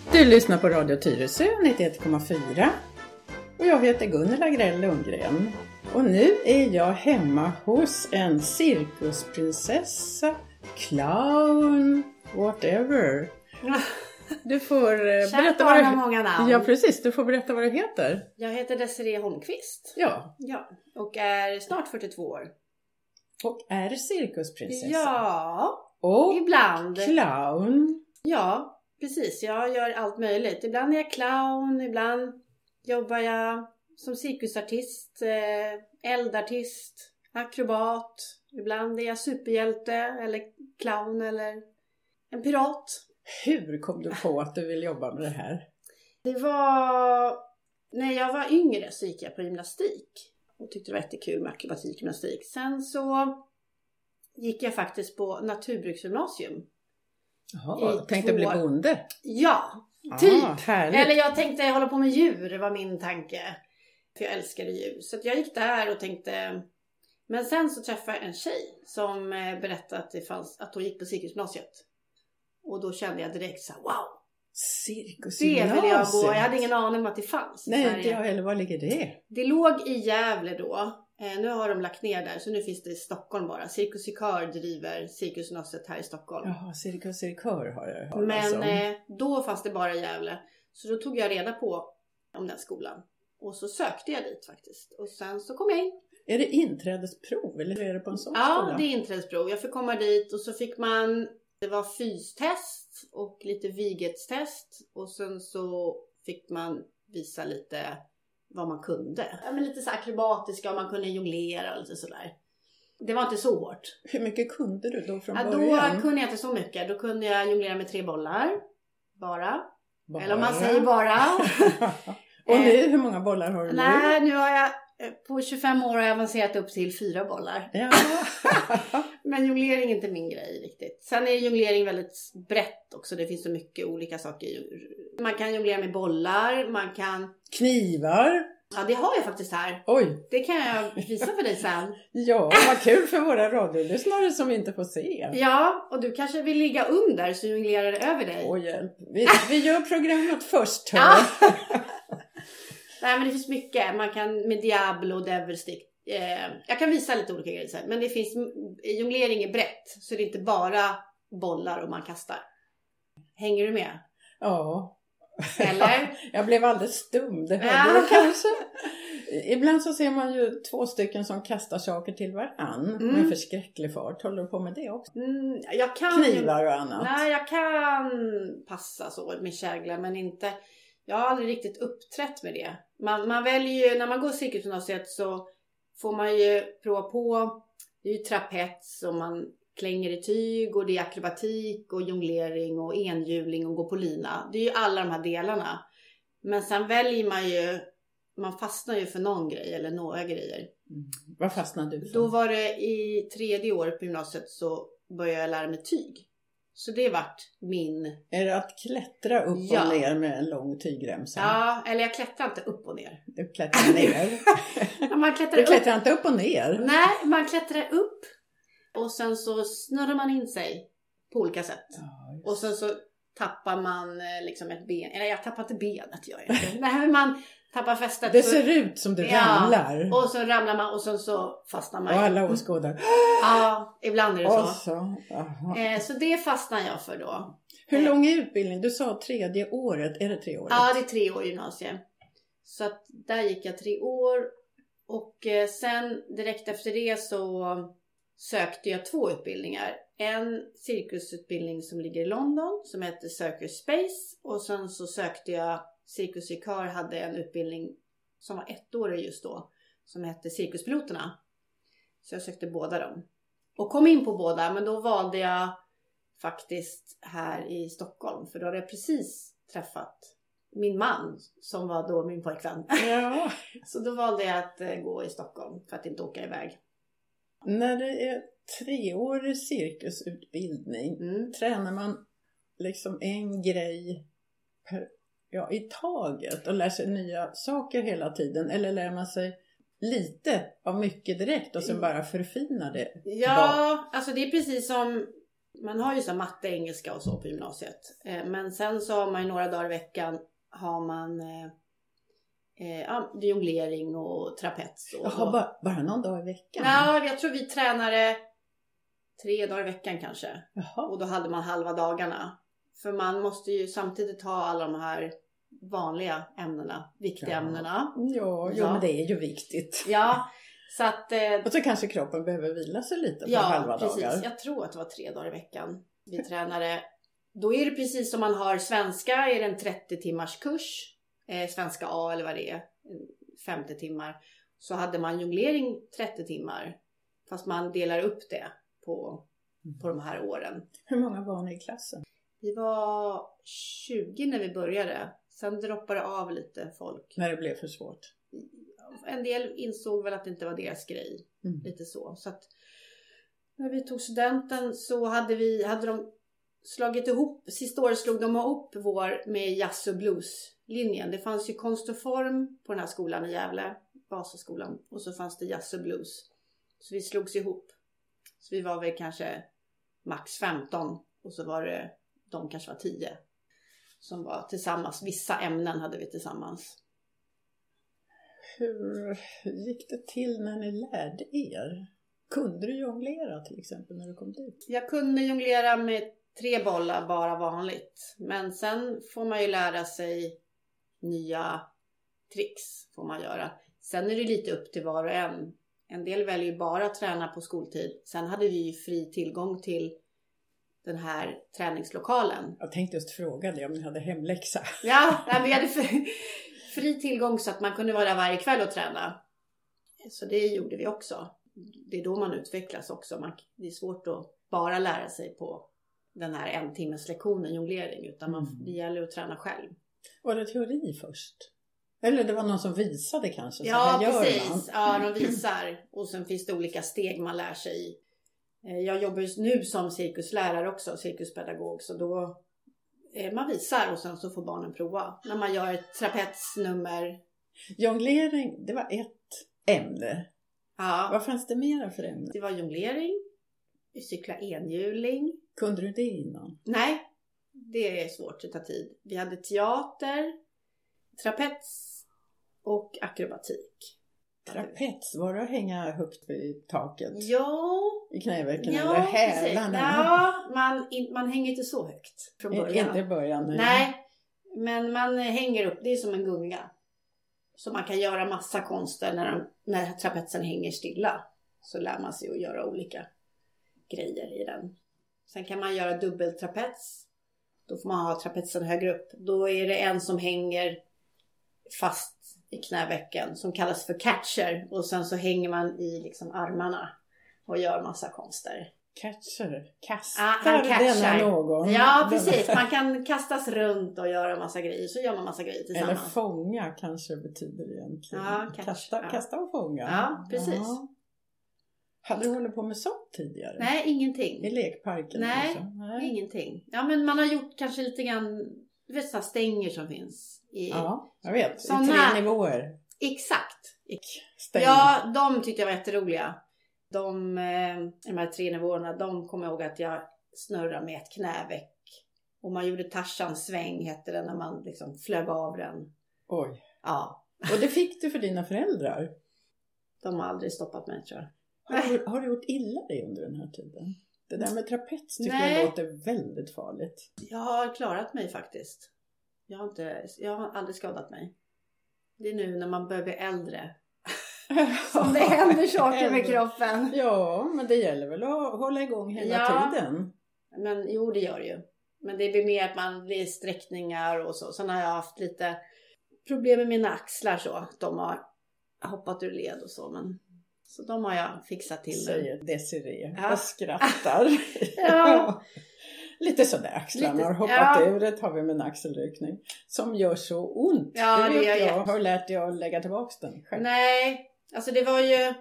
Du lyssnar på Radio Tyresö 91,4 och jag heter Gunilla Grell Lundgren. Och nu är jag hemma hos en cirkusprinsessa, clown, whatever. Du får berätta vad du... många namn. Ja, precis. Du får berätta vad du heter. Jag heter Desirée Holmqvist. Ja. Och är snart 42 år. Och är cirkusprinsessa. Ja, och ibland. Clown. Ja, precis. Jag gör allt möjligt. Ibland är jag clown, ibland jobbar jag som cirkusartist, eldartist, akrobat. Ibland är jag superhjälte eller clown eller en pirat. Hur kom du på att du vill jobba med det här? Det var... När jag var yngre så gick jag på gymnastik. Och tyckte det var jättekul med akrobatikgymnastik. Sen så gick jag faktiskt på naturbruksgymnasium. Jaha, tänkte bli bonde? Ja, typ. Härligt. Eller jag tänkte hålla på med djur, var min tanke. För jag älskade djur. Så jag gick där och tänkte... Men sen så träffade jag en tjej som berättade att hon gick på cirkusgymnasiet. Och då kände jag direkt så här, wow. Cirkusgymnasiet? Det vill jag gå. Jag hade ingen aning om att det fanns. Nej, inte jag heller. Var ligger det? Det låg i Gävle då. Nu har de lagt ner där. Så nu finns det i Stockholm bara. Cirkus Cirkör driver cirkusgymnasiet här i Stockholm. Jaha, Cirkus Cirkör har jag hört. Men då fanns det bara i Gävle. Så då tog jag reda på om den skolan. Och så sökte jag dit faktiskt. Och sen så kom jag in. Är det inträdesprov eller är det på en sån skola? Ja, det är inträdesprov. Jag fick komma dit och så fick man... Det var fystest och lite vighetstest. Och sen så fick man visa lite vad man kunde. Ja, men lite så akrobatiska, om man kunde jonglera och lite sådär. Det var inte så hårt. Hur mycket kunde du då från början? Då kunde jag inte så mycket. Då kunde jag jonglera med 3 bollar. Bara. Eller om man säger bara. Och nu, hur många bollar har du nu? Nej, nu har jag på 25 år har jag avancerat upp till 4 bollar. Ja. Men jonglering är inte min grej riktigt. Sen är jonglering väldigt brett också. Det finns så mycket olika saker. Man kan jonglera med bollar. Man kan... Knivar. Ja, det har jag faktiskt här. Oj. Det kan jag visa för dig sen. Ja, vad kul för våra radiolyssnare som inte får se. Ja, och du kanske vill ligga under så jonglerar det över dig. Åh, hjälp. Vi gör programmet först. Ja. Nej, men det finns mycket. Man kan med Diablo, Devilstick. Jag kan visa lite olika grejer sen. Men det finns, jonglering är brett. Så det är inte bara bollar och man kastar. Hänger du med? Ja. Eller? Jag blev alldeles stum. Det hörde du kanske. Ibland så ser man ju 2 stycken som kastar saker till varann. Med förskräcklig fart. Håller du på med det också? Jag kan knivar och annat. Nej, jag kan passa så med käglar. Men inte... Jag har aldrig riktigt uppträtt med det. Man väljer ju, när man går cirkusgymnasiet så får man ju prova på. Det är ju trapets och man klänger i tyg och det är akrobatik och jonglering och enhjuling och gå på lina. Det är ju alla de här delarna. Men sen väljer man ju, man fastnar ju för någon grej eller några grejer. Vad fastnade du för? Då var det i 3:e året på gymnasiet så började jag lära mig tyg. Så det vart min... Är det att klättra upp och ner med en lång tygremsa? Ja, eller jag klättrar inte upp och ner. Du klättrar ner? Man klättrar du klättrar inte upp och ner? Nej, man klättrar upp. Och sen så snurrar man in sig på olika sätt. Och sen så tappar man liksom ett ben. Eller jag tappar inte benet, gör jag inte. Nej, men man tappar fästet. Det ser ut som du ramlar. Och så ramlar man och sen så fastnar man. Och alla åskådar. Ja, ibland är det så. Så det fastnar jag för då. Hur lång är utbildning? Du sa 3:e året. Är det 3 året? Ja, det är 3 år gymnasium. Så att där gick jag 3 år. Och sen direkt efter det så sökte jag 2 utbildningar. En cirkusutbildning som ligger i London som heter Circus Space. Och sen så sökte jag, Cirkus Cirkör hade en utbildning som var 1-årig just då. Som hette Cirkuspiloterna. Så jag sökte båda dem. Och kom in på båda, men då valde jag faktiskt här i Stockholm. För då hade jag precis träffat min man som var då min pojkvän. Ja. Så då valde jag att gå i Stockholm för att inte åka iväg. När det är 3-årig cirkusutbildning tränar man liksom en grej i taget och lär sig nya saker hela tiden? Eller lär man sig lite av mycket direkt och sen bara förfina det? Ja, alltså det är precis som man har ju så matte, engelska och så på gymnasiet. Men sen så har man ju några dagar i veckan har man jonglering och trapets. Och jaha, bara någon dag i veckan? Ja, jag tror vi tränade 3 dagar i veckan kanske. Jaha. Och då hade man halva dagarna. För man måste ju samtidigt ha alla de här vanliga ämnena, viktiga ämnena. Ja, men det är ju viktigt. Ja, så att... och så kanske kroppen behöver vila sig lite på halva precis. dagar. Jag tror att det var 3 dagar i veckan vi tränade. Då är det precis som man har svenska, är det en 30 timmars kurs. Svenska A eller vad det är, 50 timmar. Så hade man jonglering 30 timmar. Fast man delar upp det på de här åren. Hur många var ni i klassen? Vi var 20 när vi började. Sen droppade det av lite folk. När det blev för svårt? En del insåg väl att det inte var deras grej. Lite så. Så att när vi tog studenten så hade de slagit ihop. Sista året slog de ihop med jazz och blues-linjen. Det fanns ju konst och form på den här skolan i Gävle. Vasaskolan. Och så fanns det jazz och blues. Så vi slogs ihop. Så vi var väl kanske max 15. Och så var det, de kanske var 10. Som var tillsammans. Vissa ämnen hade vi tillsammans. Hur gick det till när ni lärde er? Kunde du jonglera till exempel när du kom dit? Jag kunde jonglera med 3 bollar bara vanligt. Men sen får man ju lära sig nya tricks får man göra. Sen är det lite upp till var och en. En del väljer ju bara att träna på skoltid. Sen hade vi ju fri tillgång till den här träningslokalen. Jag tänkte just fråga dig om ni hade hemläxa. Ja, vi hade fri tillgång så att man kunde vara där varje kväll och träna. Så det gjorde vi också. Det är då man utvecklas också. Det är svårt att bara lära sig på den här 1 timmes lektionen jonglering. Utan det gäller att träna själv. Var det teori först? Eller det var någon som visade kanske? Så ja, här precis. Ja, de visar. Och sen finns det olika steg man lär sig i. Jag jobbar just nu som cirkuslärare också, cirkuspedagog. Så då man visar och sen så får barnen prova. När man gör ett trapetsnummer. Jonglering, det var ett ämne. Ja. Vad fanns det mera för ämne? Det var jonglering, cykla enhjuling. Kunde du det innan? Nej, det är svårt att ta tid. Vi hade teater, trapets och akrobatik. Trapets, var det att hänga högt i taket? Ja. I knävecken eller hälarna? Ja, man hänger inte så högt från början. Inte i början. Nej, men man hänger upp, det är som en gunga. Så man kan göra massa konster när trapetsen hänger stilla. Så lär man sig att göra olika grejer i den. Sen kan man göra dubbeltrapets. Då får man ha trapetsen högre upp. Då är det en som hänger fast i knävecken som kallas för catcher. Och sen så hänger man i liksom armarna och gör massa konster. Catcher? Kastar denna någon? Ja, precis. Man kan kastas runt och göra massa grejer. Så gör man massa grejer tillsammans. Eller fånga kanske betyder egentligen. Ja, kasta och fånga. Ja, precis. Ja. Hade du hållit på med sånt tidigare? Nej, ingenting. I lekparken? Nej, ingenting. Ja, men man har gjort kanske lite grann, du vet så stänger som finns. Ja, jag vet. Såna, i 3 nivåer. Exakt. Stänger. Ja, de tyckte jag var jätteroliga. De här 3 nivåerna, de kommer ihåg att jag snurrade med ett knäveck. Och man gjorde Tarzans sväng, hette det, när man liksom flög av den. Oj. Ja. Och det fick du för dina föräldrar? De har aldrig stoppat mig, tror jag. Har du gjort illa dig under den här tiden? Det där med trapets tycker jag låter väldigt farligt. Jag har klarat mig faktiskt. Jag har aldrig skadat mig. Det är nu när man börjar bli äldre som det händer saker med kroppen. Ja, men det gäller väl att hålla igång hela tiden. Men jo, det gör det ju. Men det blir mer att man blir sträckningar och så. Sen har jag haft lite problem med mina axlar så. De har hoppat ur led och så. Men så de har jag fixat till. Säger Desirée och skrattar. Ja. Lite sådär axlarna har hoppat ur. Det har vi med en axelryckning. Som gör så ont. Ja, det vet jag. Har lärt dig att lägga tillbaka den själv? Nej, alltså det var ju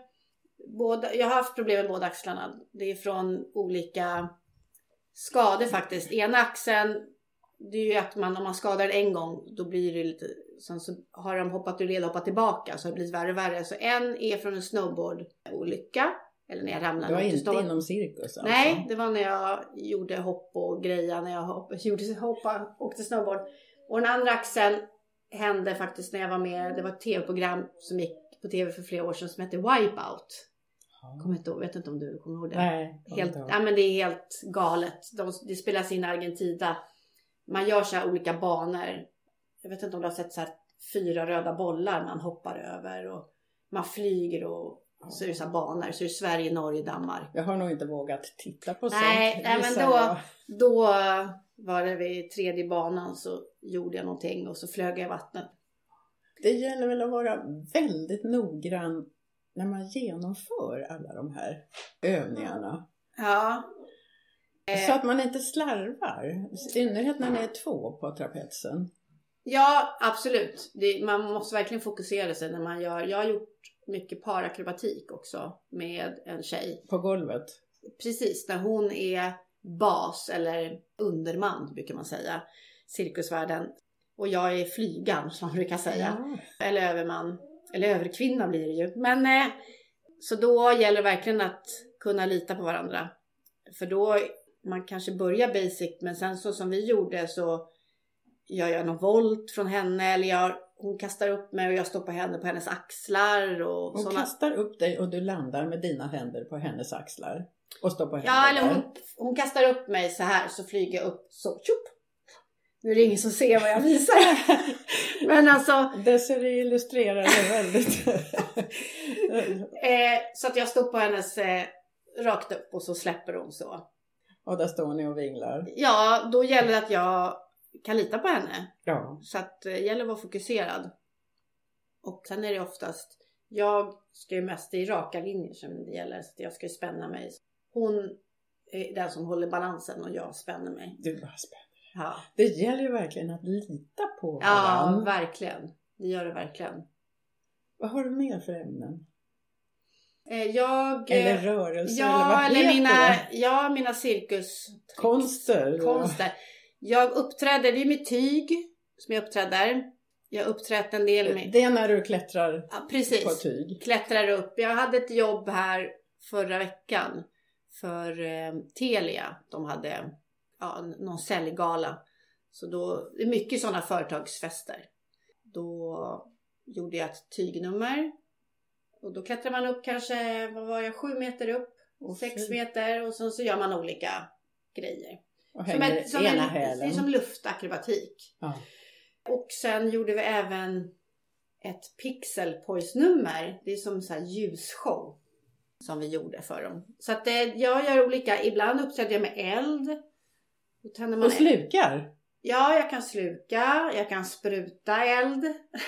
jag har haft problem med båda axlarna. Det är från olika skador faktiskt. Ena axeln, det är ju att om man skadar den en gång, då blir det lite, sen så har de hoppat ur led och hoppat tillbaka, så det blir värre och värre. Så en är från en snowboardolycka Eller när jag ramlade. Du var inte inom cirkus alltså? Nej, det var när jag gjorde hopp och grejer. När jag åkte snowboard. Och den andra axeln hände faktiskt när jag var med. Det var ett tv-program som gick på tv för flera år sedan som hette Wipeout. Kommer inte ihåg, vet inte om du kommer ihåg det. Nej, men det är helt galet. Det spelas in i Argentina. Man gör så här olika banor. Jag vet inte om du har sett så här 4 röda bollar man hoppar över. Och man flyger och så är det så här banor. Så är det Sverige, Norge, Danmark. Jag har nog inte vågat titta på sånt. Nej, men då var det vid 3:e banan så gjorde jag någonting och så flög jag i vattnet. Det gäller väl att vara väldigt noggrann när man genomför alla de här övningarna. Ja. Så att man inte slarvar. I synnerhet när det är 2 på trapetsen. Ja, absolut. Man måste verkligen fokusera sig när man gör. Jag har gjort mycket parakrobatik också med en tjej. På golvet? Precis, när hon är bas eller underman brukar man säga. Cirkusvärlden. Och jag är flygan som man brukar säga. Ja. Eller överman. Eller överkvinna blir det ju. Men så då gäller det verkligen att kunna lita på varandra. För då man kanske börjar basic. Men sen så som vi gjorde så gör jag någon volt från henne. Eller hon kastar upp mig och jag stoppar henne på hennes axlar. Och hon kastar upp dig och du landar med dina händer på hennes axlar. Och stoppar henne. Ja, eller hon kastar upp mig så här så flyger jag upp så. Tjup. Nu är det ingen som ser vad jag visar. Men alltså. Desiree illustrerar det väldigt. Så att jag stoppar hennes rakt upp och så släpper hon så. Och där står ni och vinglar. Ja, då gäller det att jag kan lita på henne. Ja. Så att det gäller att vara fokuserad. Och sen är det oftast. Jag ska ju mest i raka linjer som det gäller. Så att jag ska spänna mig. Hon är den som håller balansen och jag spänner mig. Du bara spänner. Ja. Det gäller ju verkligen att lita på varandra. Ja, verkligen. Det gör det verkligen. Vad har du mer för ämnen? Eller rörelser, eller vad heter det? Ja, mina cirkus. Konster. Jag uppträder, det är med tyg som jag uppträder. Jag har uppträtt en del med. Det är när du klättrar på tyg. Klättrar upp. Jag hade ett jobb här förra veckan för Telia. De hade någon säljgala. Så då det är mycket sådana företagsfester. Då gjorde jag ett tygnummer. Och då klättrar man upp kanske, 7 meter upp. 6 meter. Och sen så gör man olika grejer. Och hänger ena hälen. Det är som luftakrobatik. Ja. Och sen gjorde vi även ett pixelpoise-nummer. Det är som så här ljusshow. Som vi gjorde för dem. Så att jag gör olika. Ibland uppträder jag med eld. Och slukar? Ja, jag kan sluka. Jag kan spruta eld.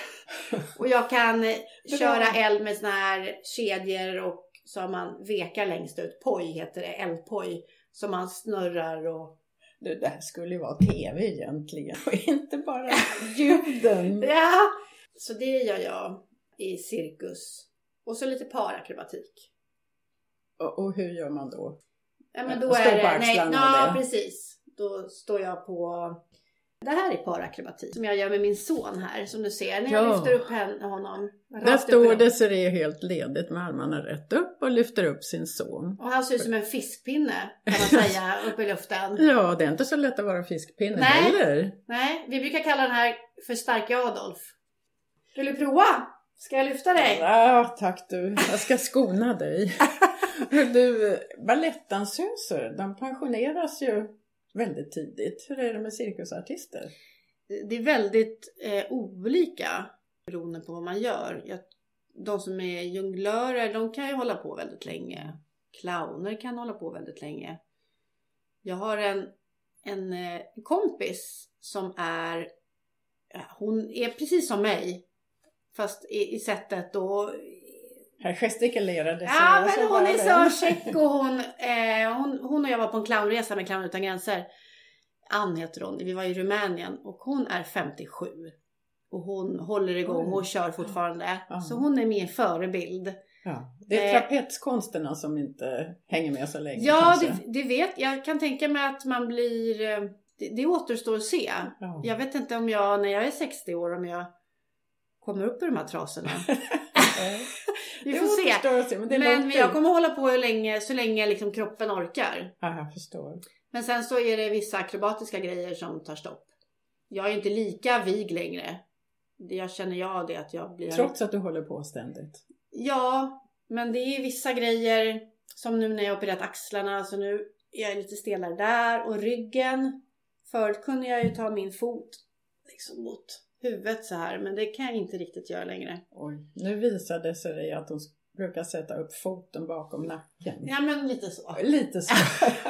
Och jag kan köra eld med såna här kedjor. Och så har man vekar längst ut. Poj heter det. Eldpoj. Som man snurrar och... Det här skulle ju vara tv egentligen. Och inte bara ljuden. Ja, så det gör jag i cirkus. Och så lite parakrobatik. Och hur gör man då? Ja, men då är det... precis. Då står jag på... Det här är parakrobatik som jag gör med min son här. Som du ser när jag lyfter upp honom. Där står Desiree helt ledigt med armarna rätt upp och lyfter upp sin son. Och han ser ut som en fiskpinne kan man säga upp i luften. Ja, det är inte så lätt att vara fiskpinne heller. Nej, vi brukar kalla den här för starka Adolf. Vill du prova? Ska jag lyfta dig? Ja, tack du. Jag ska skona dig. Du, balettdansöser, de pensioneras ju väldigt tidigt. Hur är det med cirkusartister? Det är väldigt olika beroende på vad man gör. De som är jonglörer, de kan ju hålla på väldigt länge. Clowner kan hålla på väldigt länge. Jag har en kompis som är... Hon är precis som mig. Fast i sättet då... Här gestikulerade. Ja, men hon är så check och hon och jag var på en clownresa med Clown utan gränser. Ann heter hon. Vi var i Rumänien och hon är 57. Och hon håller igång och kör fortfarande. Så hon är min förebild. Ja, det är trapetskonsterna som inte hänger med så länge. Ja, det vet jag. Kan tänka mig att man blir... Det återstår att se. Jag vet inte om jag, när jag är 60 år, om jag kommer upp i de här trasorna. Vi får se. Men jag kommer hålla på så länge liksom kroppen orkar. Ja, jag förstår. Men sen så är det vissa akrobatiska grejer som tar stopp. Jag är inte lika vig längre. Jag känner det att jag blir... Trots att du håller på ständigt. Ja, men det är vissa grejer som nu när jag har opererat axlarna. Så nu är jag lite stelare där. Och ryggen. Förut kunde jag ju ta min fot liksom mot huvudet så här. Men det kan jag inte riktigt göra längre. Oj, nu visade det sig att de brukar sätta upp foten bakom nacken. Ja, men lite så. Lite så.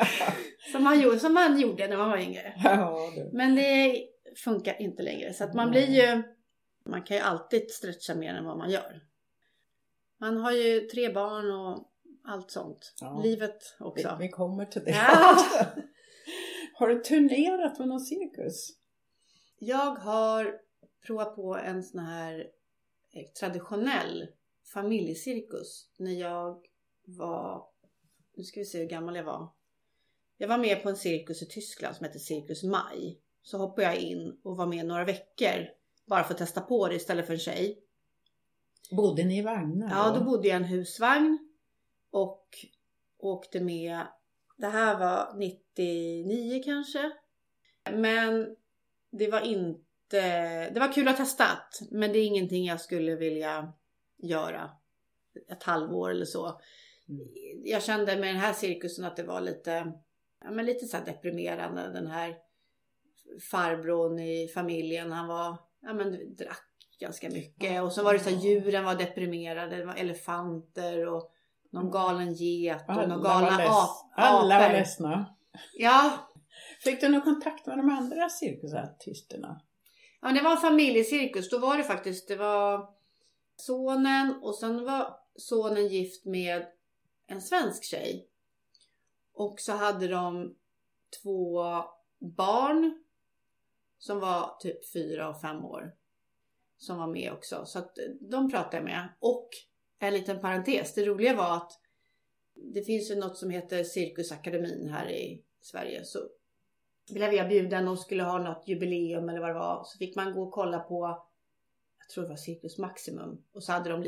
som man gjorde när man var yngre. Ja, du. Men det funkar inte längre. Så att man blir ju... Man kan ju alltid stretcha mer än vad man gör. Man har ju 3 barn och allt sånt. Ja. Livet också. Vi kommer till det. Ja. Har du turnerat med någon cirkus? Jag har provat på en sån här traditionell familjecirkus. När jag var... Nu ska vi se hur gammal jag var. Jag var med på en cirkus i Tyskland som heter Cirkus Maj. Så hoppade jag in och var med några veckor. Bara för att testa på det istället för en tjej. Bodde ni i vagnar? Ja, då bodde jag i en husvagn. Och åkte med. Det här var 99 kanske. Men det var inte... Det var kul att testa. Men det är ingenting jag skulle vilja göra. Ett halvår eller så. Jag kände med den här cirkusen att det var lite... Ja, men lite så här deprimerande. Den här farbrorn i familjen. Han var... Ja, men drack ganska mycket. Och så var det så här, djuren var deprimerade. Det var elefanter och någon galen get och någon galna apor. Alla var ledsna. Ja. Fick du någon kontakt med de andra cirkusartisterna? Ja, det var en familjecirkus. Då var det faktiskt, det var sonen och sen var sonen gift med en svensk tjej. Och så hade de 2 barn som var typ 4 och 5 år. Som var med också. Så att de pratade jag med. Och en liten parentes. Det roliga var att det finns ju något som heter Cirkusakademin här i Sverige. Så blev jag bjuden och skulle ha något jubileum eller vad det var. Så fick man gå och kolla på, jag tror det var Cirkus Maximum. Och så hade de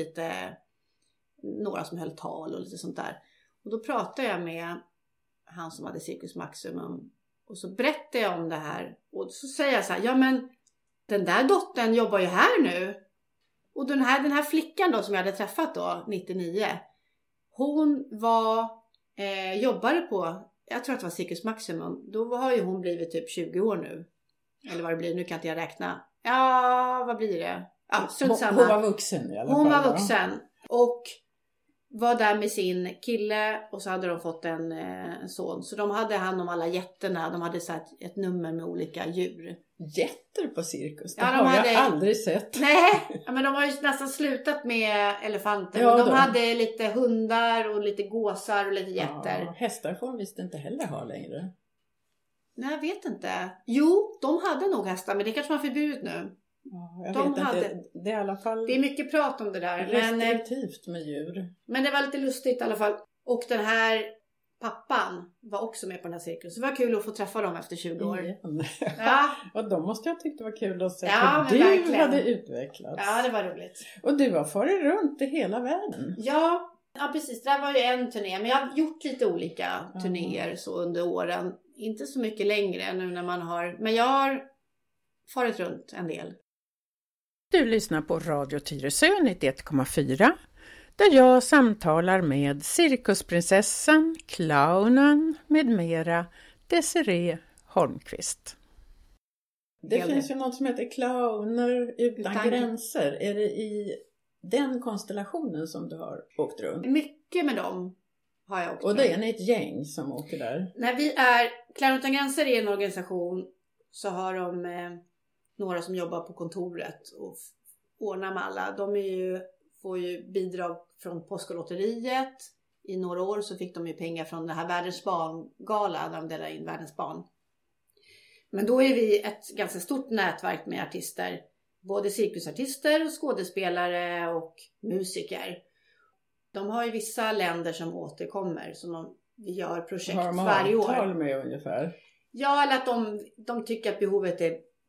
några som höll tal och lite sånt där. Och då pratade jag med han som hade Cirkus Maximum. Och så berättade jag om det här. Och så säger jag så här, ja men den där dottern jobbar ju här nu. Och den här flickan då som jag hade träffat då, 99. Hon jobbade på, jag tror att det var Cirkus Maximum. Då har ju hon blivit typ 20 år nu. Eller vad det blir, nu kan inte jag räkna. Ja, vad blir det? Ja, hon var vuxen i alla fall. Hon var vuxen. Och var där med sin kille och så hade de fått en son. Så de hade hand om alla jätterna. De hade så ett nummer med olika djur. Jätter på cirkus? Det ja, har jag aldrig sett. Nej, men de har ju nästan slutat med elefanter. Ja, de hade lite hundar och lite gåsar och lite jätter. Ja, hästar får de visst inte heller ha längre. Nej, jag vet inte. Jo, de hade nog hästar, men det kanske var förbjudet nu. Ja, jag vet inte. Det är i alla fall... Det är mycket prat om det där. Restriktivt med djur. Men det var lite lustigt i alla fall. Och den här pappan var också med på den här cirkusen. Det var kul att få träffa dem efter 20 år. Ja. Och de måste jag tyckt det var kul att se. Ja, för du verkligen hade utvecklats. Ja, det var roligt. Och du har farit runt i hela världen. Ja, precis. Det här var ju en turné. Men jag har gjort lite olika turnéer så under åren. Inte så mycket längre nu när man har... Men jag har farit runt en del. Du lyssnar på Radio Tyresö 91,4 där jag samtalar med cirkusprinsessan, clownen med mera Desiree Holmqvist. Det finns ju något som heter Clowner utan gränser. Är det i den konstellationen som du har åkt runt? Mycket med dem har jag åkt runt. Och det är ni ett gäng som åker där? När Clowner utan gränser är en organisation så har de... några som jobbar på kontoret och ordnar med alla. De får ju bidrag från Påskolotteriet. I några år så fick de ju pengar från det här Världens barngala där de delar in världens barn. Men då är vi ett ganska stort nätverk med artister. Både cirkusartister och skådespelare och musiker. De har ju vissa länder som återkommer som vi gör projekt varje år. Har de avtal med ungefär? Ja, eller att de tycker att behovet är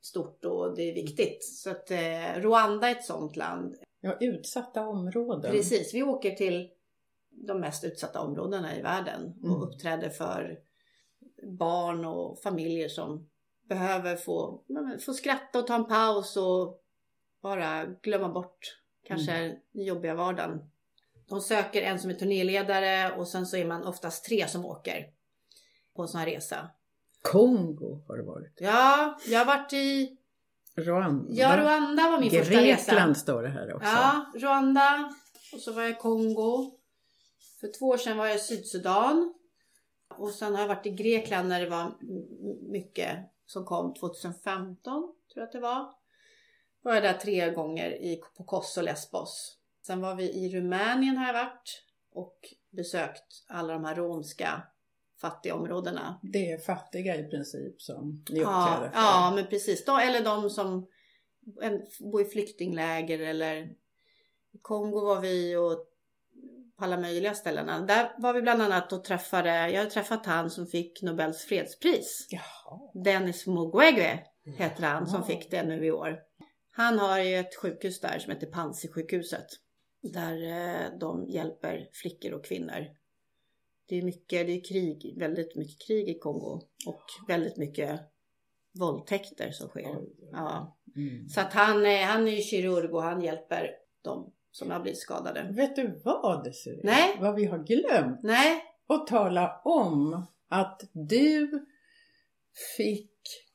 stort och det är viktigt. Så att Rwanda är ett sånt land. Ja, utsatta områden. Precis, vi åker till de mest utsatta områdena i världen och uppträder för barn och familjer som behöver få skratta och ta en paus och bara glömma bort kanske den jobbiga vardagen. De söker en som är turnéledare och sen så är man oftast 3 som åker på en sån här resa. Kongo har det varit. Ja, jag har varit i Rwanda. Ja, Rwanda var min första resa. Grekland står det här också. Ja, Rwanda. Och så var jag i Kongo. För 2 år sedan var jag i Sydsudan. Och sen har jag varit i Grekland när det var mycket som kom 2015, tror jag att det var. Var jag där 3 gånger på Kos och Lesbos. Sen var vi i Rumänien har jag varit. Och besökt alla de här romska fattiga områdena. Det är fattiga i princip som ni uppträder för. Ja, men precis. Eller de som bor i flyktingläger eller i Kongo var vi och på alla möjliga ställena. Där var vi bland annat och jag har träffat han som fick Nobels fredspris. Jaha. Denis Mukwege heter han som fick det nu i år. Han har ju ett sjukhus där som heter Panzi-sjukhuset. Där de hjälper flickor och kvinnor. Det är krig, väldigt mycket krig i Kongo. Och väldigt mycket våldtäkter som sker. Ja. Så att han är ju kirurg och han hjälper dem som har blivit skadade. Vet du vad det ser ut? Nej. Vad vi har glömt? Nej. Och tala om att du fick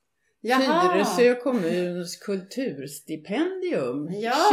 Tyresö kommuns kulturstipendium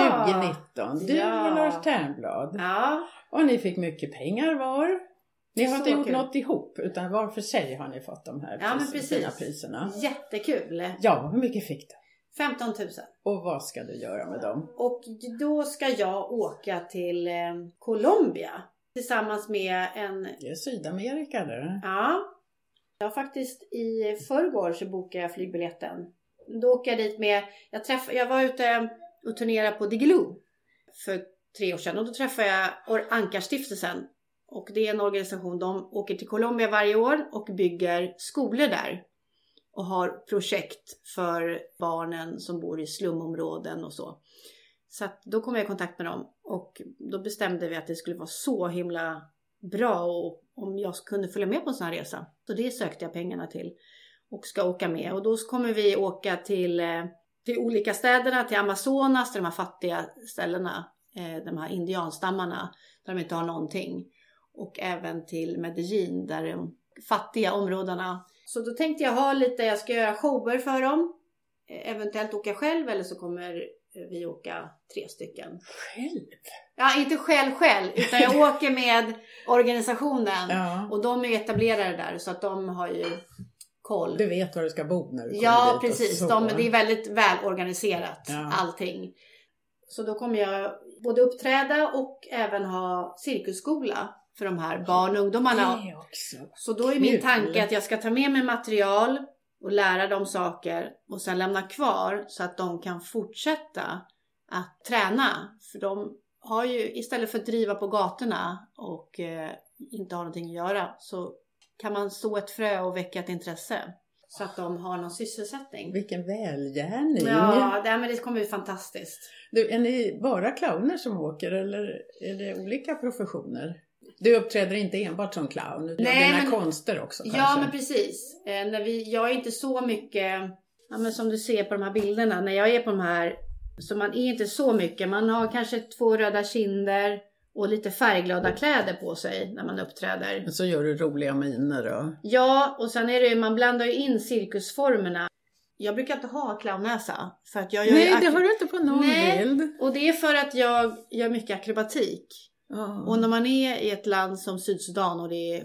2019. Du och Lars Ternblad. Ja. Och ni fick mycket pengar var. Ni har inte gjort kul. Något ihop utan var för sig har ni fått de här fina priserna. Jättekul. Ja, hur mycket fick du? 15 000. Och vad ska du göra med dem? Och då ska jag åka till Colombia tillsammans med Det är Sydamerika där. Ja. Jag faktiskt i förrgår så bokade jag flygbiljetten. Då åker jag dit med... Jag var ute och turnerade på Diggiloo för 3 år sedan. Och då träffade jag Ankarstiftelsen. Och det är en organisation, de åker till Colombia varje år och bygger skolor där. Och har projekt för barnen som bor i slumområden och så. Så att då kom jag i kontakt med dem. Och då bestämde vi att det skulle vara så himla bra och om jag kunde följa med på en sån här resa. Så det sökte jag pengarna till och ska åka med. Och då kommer vi åka till olika städerna, till Amazonas, till de här fattiga ställena. De här indianstammarna där de inte har någonting. Och även till Medellin där de fattiga områdena. Så då tänkte jag ska göra shower för dem. Eventuellt åka själv eller så kommer vi åka 3 stycken. Själv? Ja, inte själv. Utan jag åker med organisationen. Ja. Och de är etablerade där så att de har ju koll. Du vet var du ska bo när du kommer Ja, dit. precis. Det är väldigt väl organiserat allting. Så då kommer jag både uppträda och även ha cirkusskola för de här barn och ungdomarna. Det också. Så då är min tanke att jag ska ta med mig material och lära dem saker och sen lämna kvar så att de kan fortsätta att träna. För de har ju istället för att driva på gatorna och inte ha någonting att göra så kan man så ett frö och väcka ett intresse. Så att de har någon sysselsättning. Vilken välgärning. Ja, men det kommer bli fantastiskt. Du, är ni bara clowner som åker eller är det olika professioner? Du uppträder inte enbart som clown, utan dina konster också kanske? Ja, men precis. Jag är inte så mycket, men som du ser på de här bilderna, när jag är på de här, så man är inte så mycket. Man har kanske 2 röda kinder och lite färgglada kläder på sig när man uppträder. Men så gör du roliga miner då? Ja, och sen är det man blandar ju in cirkusformerna. Jag brukar inte ha clownnäsa. För att jag gör Nej, det har du inte på någon bild. Och det är för att jag gör mycket akrobatik. Och när man är i ett land som Sydsudan och det är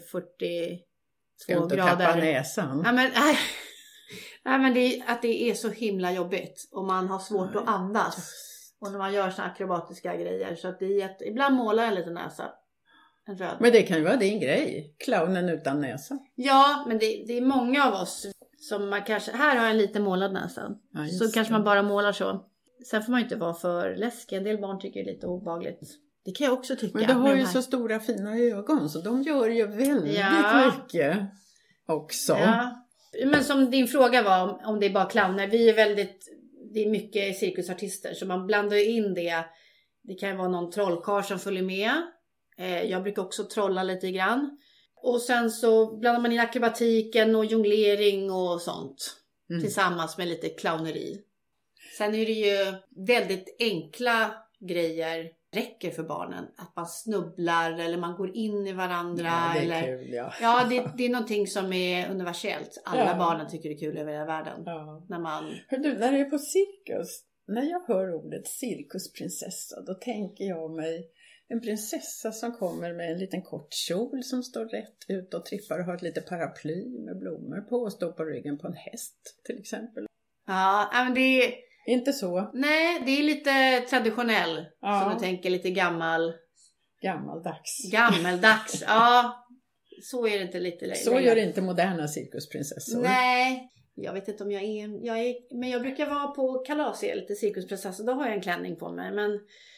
42 grader. Tappa näsan. Nej, men det är så himla jobbigt. Och man har svårt att andas. Och när man gör såna akrobatiska grejer. Så att ibland målar jag lite näsa. En röd. Men det kan ju vara din grej. Clownen utan näsa. Ja, men det är många av oss som man kanske... Här har jag en lite målad näsa. Ja, så kanske man bara målar så. Sen får man inte vara för läskig. En del barn tycker det är lite obehagligt. Det kan jag också tycka. Men du har ju så stora fina ögon så de gör ju väldigt mycket också. Ja. Men som din fråga var om det är bara clowner. Det är mycket cirkusartister så man blandar ju in det. Det kan ju vara någon trollkarl som följer med. Jag brukar också trolla lite grann. Och sen så blandar man in akrobatiken och jonglering och sånt. Tillsammans med lite clowneri. Sen är det ju väldigt enkla grejer. Räcker för barnen. Att man snubblar eller man går in i varandra. Ja, det är eller... kul, ja. Ja, det är någonting som är universellt. Alla barnen tycker det är kul över hela världen. Ja. Hör du, när det är på cirkus. När jag hör ordet cirkusprinsessa. Då tänker jag mig en prinsessa som kommer med en liten kort kjol som står rätt ut och trippar och har ett litet paraply med blommor på och står på ryggen på en häst till exempel. Ja, men det är... Inte så. Nej, det är lite traditionell. Ja. Som du tänker lite gammaldags. Ja, så är det inte lite längre. Så gör inte moderna cirkusprinsessor. Nej, jag vet inte om jag är... Men jag brukar vara på kalas lite cirkusprinsessa. Då har jag en klänning på mig. Men...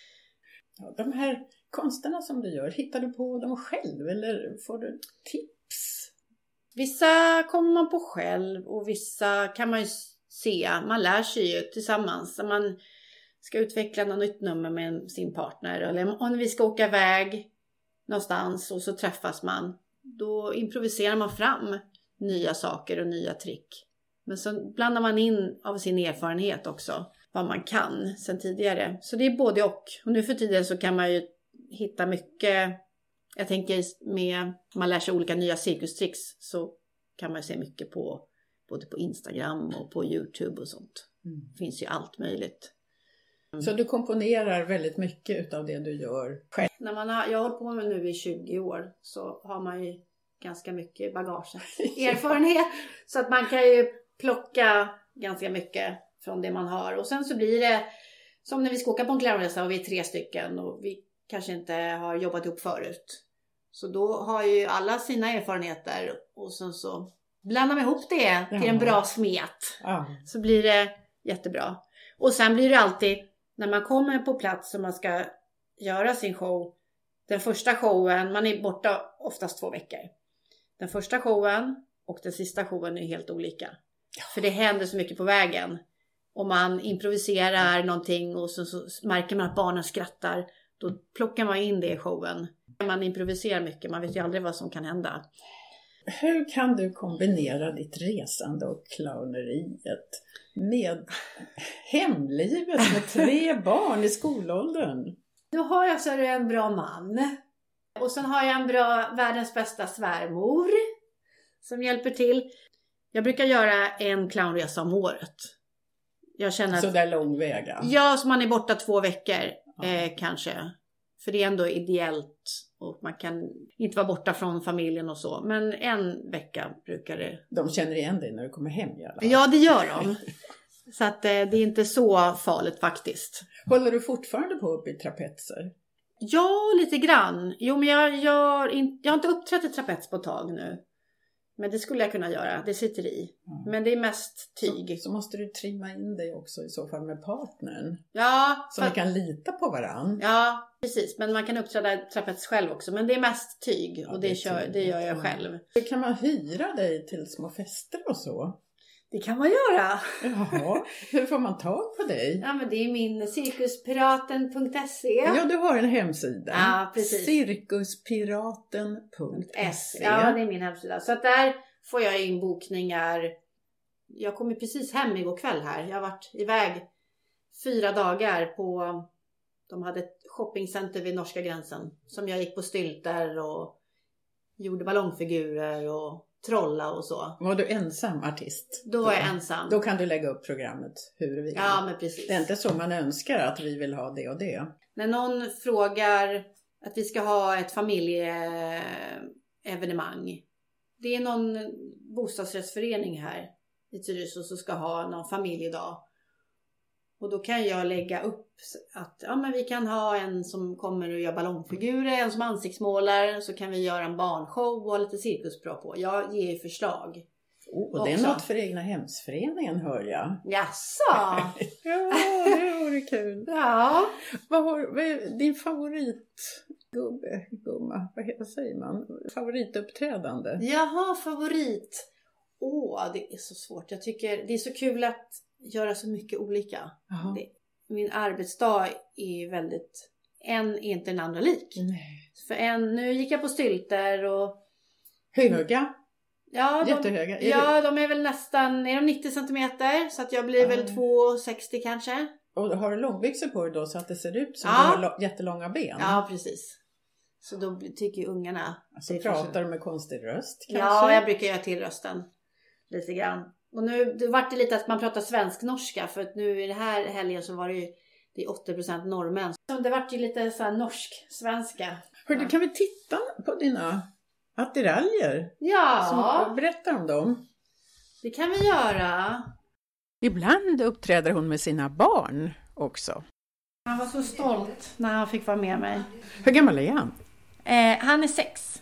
Ja, de här konsterna som du gör, hittar du på dem själv eller får du tips? Vissa kommer man på själv och vissa kan man ju se. Man lär sig ju tillsammans. Man ska utveckla något nytt nummer med sin partner. Eller om vi ska åka iväg någonstans och så träffas man. Då improviserar man fram nya saker och nya trick. Men så blandar man in av sin erfarenhet också. Vad man kan sen tidigare. Så det är både och. Och nu för tiden så kan man ju hitta mycket. Jag tänker med man lär sig olika nya cirkustricks. Så kan man se mycket på både på Instagram och på YouTube och sånt. Det finns ju allt möjligt. Så du komponerar väldigt mycket av det du gör själv? Jag har hållit på med nu i 20 år. Så har man ju ganska mycket bagage. Erfarenhet. Så att man kan ju plocka ganska mycket från det man har. Och sen så blir det som när vi ska åka på en clownresa och vi är 3 stycken. Och vi kanske inte har jobbat ihop förut. Så då har ju alla sina erfarenheter. Och sen så blandar man ihop det till en bra smet. Ja. Så blir det jättebra. Och sen blir det alltid när man kommer på plats och man ska göra sin show. Den första showen, man är borta oftast 2 veckor. Den första showen och den sista showen är helt olika. Ja. För det händer så mycket på vägen. Om man improviserar någonting och så märker man att barnen skrattar. Då plockar man in det i showen. Man improviserar mycket, man vet ju aldrig vad som kan hända. Hur kan du kombinera ditt resande och clowneriet med hemlivet med 3 barn i skolåldern? Då har jag så en bra man. Och sen har jag en världens bästa svärmor som hjälper till. Jag brukar göra en clownresa om året. Jag känner så där lång väg? Ja, så man är borta 2 veckor kanske. För det är ändå ideellt och man kan inte vara borta från familjen och så. Men 1 vecka brukar det... De känner igen dig när du kommer hem i alla fall. Ja, det gör de. Så att det är inte så farligt faktiskt. Håller du fortfarande på upp i trapetser? Ja, lite grann. Jo, men jag har inte uppträtt i trapets på ett tag nu. Men det skulle jag kunna göra. Det sitter i. Men det är mest tyg. Så måste du trimma in dig också i så fall med partnern. Ja. Så ni kan lita på varann. Ja, precis. Men man kan uppträda trapets själv också. Men det är mest tyg. Ja, och det gör jag själv. Kan man hyra dig till små fester och så? Det kan man göra. Jaha, hur får man tag på dig? Ja, men det är min cirkuspiraten.se. Ja, du har en hemsida. Ja, precis. Cirkuspiraten.se. Ja, det är min hemsida. Så att där får jag in bokningar. Jag kom precis hem igår kväll här. Jag har varit iväg 4 dagar på... De hade ett shoppingcenter vid norska gränsen. Som jag gick på stylter och gjorde ballongfigurer och trolla och så. Var du ensam artist? Då var jag ensam. Då kan du lägga upp programmet hur du vill. Ja, men precis. Det är inte så man önskar att vi vill ha det och det. När någon frågar att vi ska ha ett familjeevenemang. Det är någon bostadsrättsförening här i Tyresö som ska ha någon familjedag. Och då kan jag lägga upp att men vi kan ha en som kommer och gör ballongfigurer, en som ansiktsmålar. Så kan vi göra en barnshow och lite cirkusbra på. Jag ger förslag. Och det är något för egna hemsföreningen, hör jag. Jaså? Ja, det vore kul. Ja. Vad är din favoritgumma? Vad säger man? Favorituppträdande? Jaha, favorit. Det är så svårt. Jag tycker det är så kul att göra så mycket olika. Min arbetsdag är väldigt... En är inte den andra lik. Nej. För nu gick jag på stylter och... Höga? Ja, jättehöga? De är väl nästan... Är de 90 centimeter? Så att jag blir väl 2,60 kanske. Och har du långbyxor på dig då så att det ser ut som du har jättelånga ben? Ja, precis. Så då tycker ju ungarna... Så pratar du med konstig röst kanske? Ja, jag brukar göra till rösten. Lite grann. Och nu det vart det lite att man pratar svensk-norska. För att nu i det här helgen så var det ju... Det är 80% norrmän. Så det vart ju lite så här norsk-svenska. Hörru, kan vi titta på dina attiraljer? Ja. Berätta om dem. Det kan vi göra. Ibland uppträder hon med sina barn också. Han var så stolt när han fick vara med mig. Hur gammal är han? Han är 6.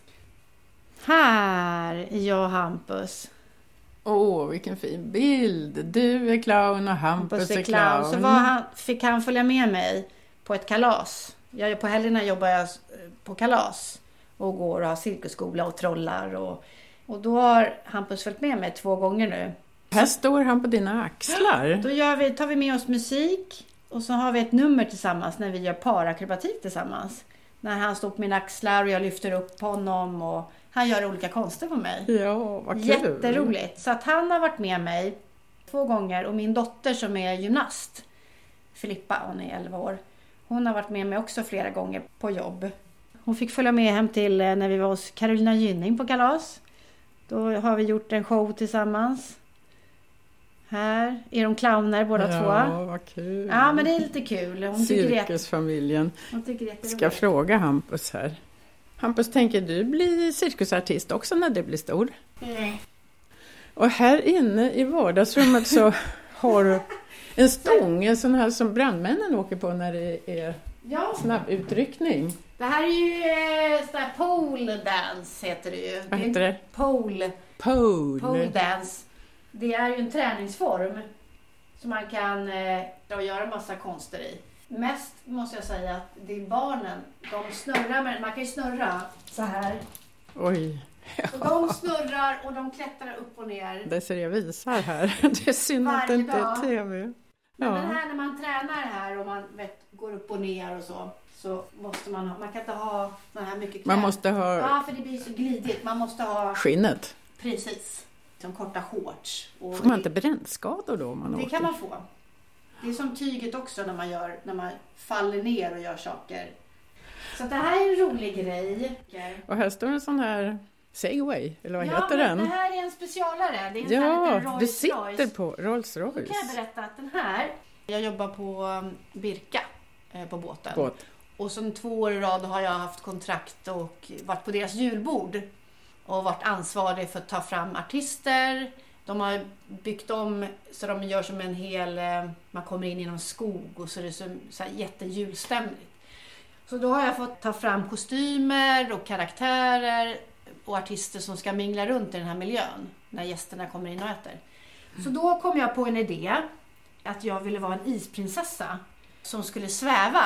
Här är jag och Hampus. Vilken fin bild. Du är clown och Hampus är clown. Så fick han följa med mig på ett kalas. På helgerna jobbar jag på kalas. Och går och har cirkusskola och trollar. Och då har Hampus följt med mig 2 gånger nu. Här står han på dina axlar. Då tar vi med oss musik. Och så har vi ett nummer tillsammans när vi gör parakrobatik tillsammans. När han står på mina axlar och jag lyfter upp honom och han gör olika konster på mig. Ja, vad kul. Jätteroligt. Så att han har varit med mig 2 gånger och min dotter som är gymnast, Filippa, hon är 11 år. Hon har varit med mig också flera gånger på jobb. Hon fick följa med hem till när vi var hos Carolina Gynning på kalas. Då har vi gjort en show tillsammans. Här är de clowner båda 2. Ja, vad kul. Ja, men det är lite kul. Cirkusfamiljen. Ska fråga Hampus här. Hampus, tänker du bli cirkusartist också när det blir stor? Nej. Och här inne i vardagsrummet så har du en stång, en sån här som brandmännen åker på när det är snabb utryckning. Det här är ju sån här pole dance heter det ju. Vad heter det? Pole dance. Det är ju en träningsform som man kan göra massa konster i. Mest måste jag säga att det är barnen. De snurrar, men man kan ju snurra så här. Oj. Ja. Och de snurrar och de klättrar upp och ner. Det ser jag visar här. Det är synd att det inte är tv. Ja. Men den här när man tränar här och man går upp och ner och så måste man kan inte ha så här mycket kläder. Man måste ha... Ja, för det blir så glidigt. Man måste ha... Skinnet. Precis. Som korta shorts. Och får man inte brännskador då? Det kan man få. Det är som tyget också när man faller ner och gör saker. Så det här är en rolig grej. Och här står en sån här Segway, eller vad heter den? Ja, det här är en specialare. Det är en liten du sitter på Rolls Royce. Då kan jag berätta att den här, jag jobbar på Birka på båten. Och som 2 år i rad har jag haft kontrakt och varit på deras julbord. Och varit ansvarig för att ta fram artister. De har byggt om så de gör som en hel... Man kommer in i någon skog och så är det så här jättejulstämligt. Så då har jag fått ta fram kostymer och karaktärer och artister som ska mingla runt i den här miljön när gästerna kommer in och äter. Så då kom jag på en idé att jag ville vara en isprinsessa som skulle sväva.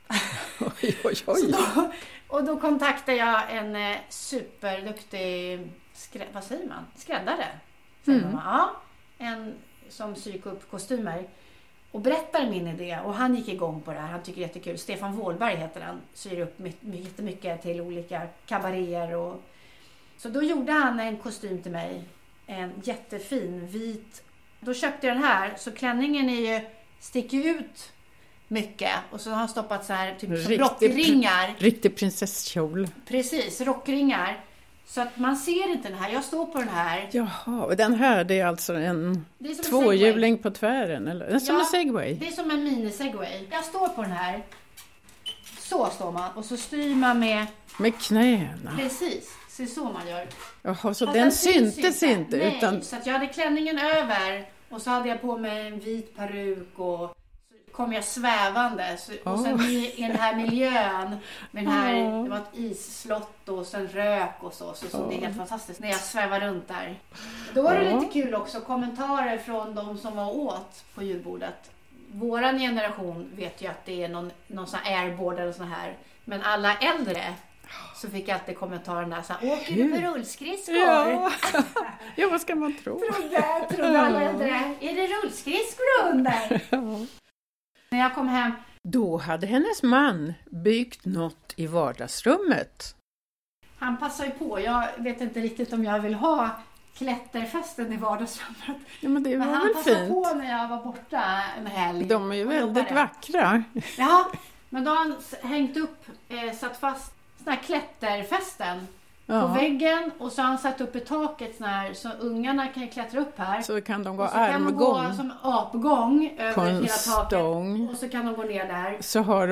Oj. Och då kontaktade jag en superduktig skräddare. Ja, en som syr upp kostymer. Och berättade min idé. Och han gick igång på det här. Han tycker det är jättekul. Stefan Wåhlberg heter han. Syr upp jättemycket till olika kabaréer. Så då gjorde han en kostym till mig. En jättefin vit. Då köpte jag den här. Så klänningen sticker ut mycket. Och så har han stoppat så här typ som rockringar. Riktig prinsesskjol. Precis, rockringar. Så att man ser inte den här. Jag står på den här. Jaha, och den här det är alltså en tvåhjuling på tvären? Eller? Det är som en Segway? Det är som en mini-Segway. Jag står på den här. Så står man. Och så styr man med... Med knäna. Precis, det är så man gör. Jaha, så den syntes inte? Nej, utan... så att jag hade klänningen över. Och så hade jag på mig en vit peruk och... kom jag svävande och sen i den här miljön med den här, det var ett isslott och sen rök och så det är helt fantastiskt när jag svävar runt där. Då var det lite kul också, kommentarer från de som var åt på julbordet. Våran generation vet ju att det är någon sån här airboard eller sån här, men alla äldre så fick jag alltid kommentaren där så här, åker du med rullskridskor? Ja. Ja, vad ska man tro? Trodde alla äldre. Är det rullskridskor under? Ja. När jag kom hem. Då hade hennes man byggt något i vardagsrummet. Han passar ju på. Jag vet inte riktigt om jag vill ha klätterfesten i vardagsrummet. Ja, men det var Men han väl passade fint. på när jag var borta en helg. De är ju och väldigt jobbade. vackra. Ja, men då har han hängt upp, satt fast sån här klätterfästen på väggen. Och så har han satt upp i taket sån här, så ungarna kan klättra upp här. Så kan de gå och så kan de gå armgång som apgång på över en hela taket. stång. Och så kan de gå ner där. Så har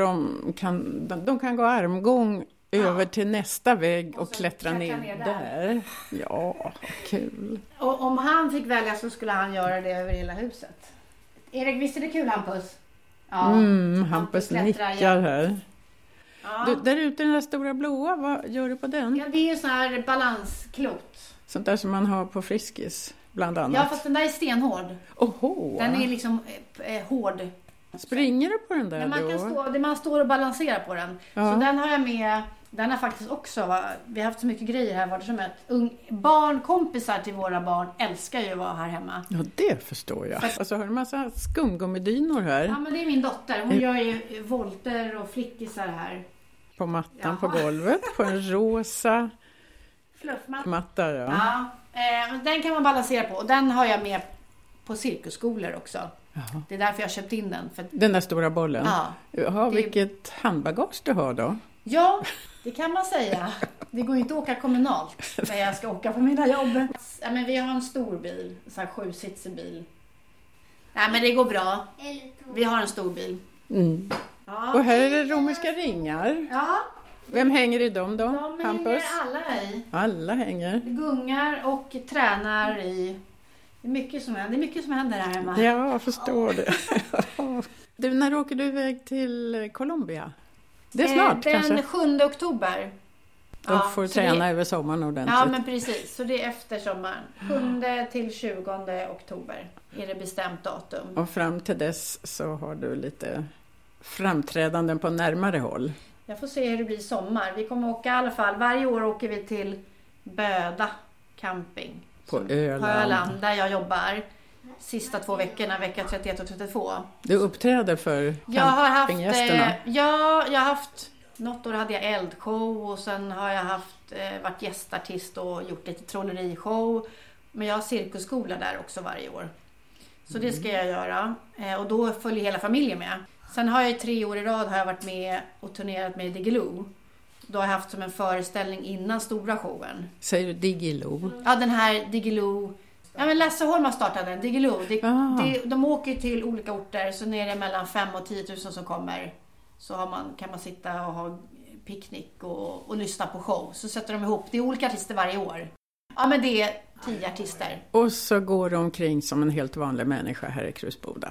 de kan gå armgång över till nästa vägg och så klättra ner där. Ja, kul. Och om han fick välja så skulle han göra det över hela huset. Erik, visst är det kul, Hampus? Ja. Hampus klättrar nickar igen. här. Ja. Du, där ute den där stora blåa, vad gör du på den? Ja, det är ju sån här balansklot. Sånt där som man har på Friskis, bland annat. Ja, fast den där är stenhård. Oho! Den är liksom hård. Springer du på den där Men man då? kan man står och balanserar på den. Ja. Så den har jag med. Den har faktiskt också, vi har haft så mycket grejer här i vardagsrummet. Kompisar till våra barn älskar ju att vara här hemma. Ja, det förstår jag. Och så har du en massa skumgummidynor här Ja, men det är min dotter. Hon gör ju volter och flickisar här. på mattan på Jaha. golvet. På en rosa Fluffmatta. matta. Ja. Ja, den kan man balansera på. Och den har jag med på cirkusskolor också. Jaha. Det är därför jag har köpt in den. För att, Den där stora bollen. ja. Jaha, vilket handbagage du har då. Ja, det kan man säga. Det går ju inte att åka kommunalt när jag ska åka på mina jobb. Ja, men vi har en stor bil, så här 7-sitsig bil. Nej, men det går bra. Vi har en stor bil. Mm. Ja. Och här är det romerska ringar. Ja, Vem hänger i dem då? de Hampus? hänger alla i. Alla hänger. Gungar och tränar i. Det är mycket som händer. Det är mycket som händer här hemma. Ja, jag förstår det. Du, när åker du iväg till Colombia? Det är snart den kanske. 7 oktober. Då får du så träna över sommaren ordentligt. Ja, men precis. Så det är efter sommaren. 7 till 20 oktober är det bestämt datum. Och fram till dess så har du lite framträdanden på närmare håll. Jag får se hur det blir i sommar. Vi kommer åka i alla fall. Varje år åker vi till Böda camping. På Öland. På Öland, där jag jobbar. Sista 2 veckorna, vecka 31 och 32. Du uppträder för Jag har haft, campinggästerna. jag har haft, något år hade jag eldshow och sen har jag haft, varit gästartist och gjort lite trollerishow. Men jag har cirkusskola där också varje år. Så det ska jag göra. Och då följer hela familjen med. Sen har jag 3 år i rad har jag varit med och turnerat med Diggiloo. Då har jag haft som en föreställning innan stora showen. Säger du Diggiloo? Ja, den här Diggiloo. Ja, men Lasse Holm startade den, Diggiloo. De åker till olika orter, så är det mellan 5 och 10 000 som kommer. Så kan man sitta och ha picknick och lyssna på show. Så sätter de ihop, det är olika artister varje år. Ja, men det är 10 artister. Och så går de omkring som en helt vanlig människa här i Krusboda.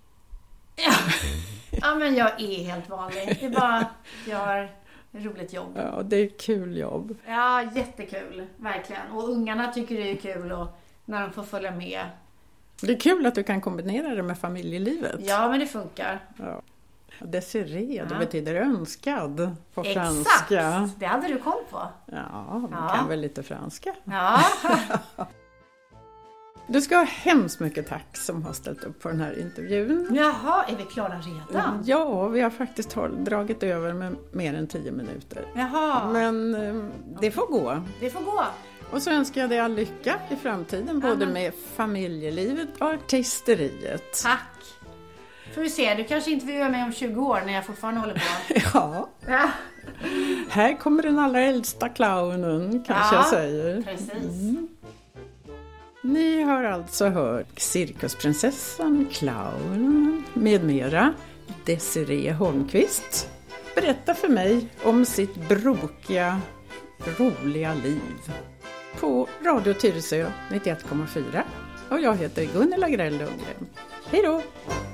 Ja, men jag är helt vanlig. Det är bara jag har ett roligt jobb. Ja, det är ett kul jobb. Ja, jättekul. Verkligen. Och ungarna tycker det är kul och när de får följa med. Det är kul att du kan kombinera det med familjelivet. Ja, men det funkar. Ja. Desiree, det Ja. betyder önskad på franska. Exakt, det hade du koll på. Ja, vi Ja. kan väl lite franska. Ja, Du ska ha hemskt mycket tack som har ställt upp på den här intervjun. jaha, är vi klara redan? Ja, vi har faktiskt dragit över med mer än 10 minuter. Jaha, Men det får gå. det får gå. Och så önskar jag dig all lycka i framtiden, både men- med familjelivet och artisteriet. Tack. Får vi se, du kanske intervjuar mig om 20 år när jag fortfarande håller på. Ja, Ja, här kommer den allra äldsta clownen, kanske Ja. jag säger. precis. Ni har alltså hört cirkusprinsessan, clownen med mera, Desiree Holmqvist, berätta för mig om sitt brokiga, roliga liv. På Radio Tyresö 91,4. Och jag heter Gunilla Grell Lundgren. Hej då!